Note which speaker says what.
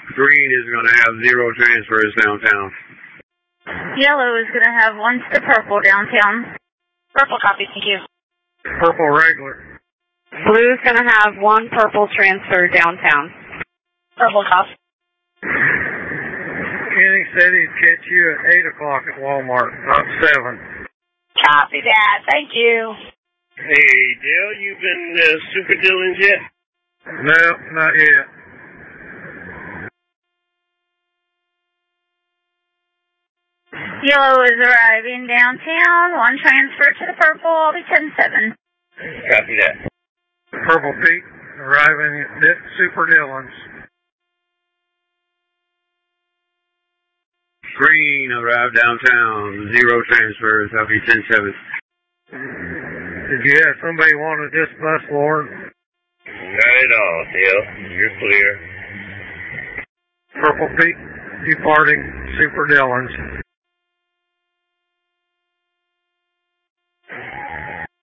Speaker 1: Green is going to have 0 transfers downtown.
Speaker 2: Yellow is going to have 1 to the purple downtown.
Speaker 3: Purple copy, thank you.
Speaker 1: Purple regular.
Speaker 4: Blue is going to have 1 purple transfer downtown.
Speaker 3: Purple copy.
Speaker 1: Kenny said he'd catch you at 8 o'clock at Walmart, not 7.
Speaker 3: Copy that, thank you.
Speaker 5: Hey, Dale, you been Super Dillon's yet?
Speaker 1: No, not yet.
Speaker 2: Yellow is arriving downtown. 1 transfer to the purple. I'll be 10-7.
Speaker 5: Copy that.
Speaker 1: Purple Pete arriving at Super Dillon's. Green arrived downtown. 0 transfers. I'll be 10-7. Did you have somebody wanted this bus, Lauren?
Speaker 5: Not at all, Dale. You're clear.
Speaker 1: Purple Pete departing Super Dillon's.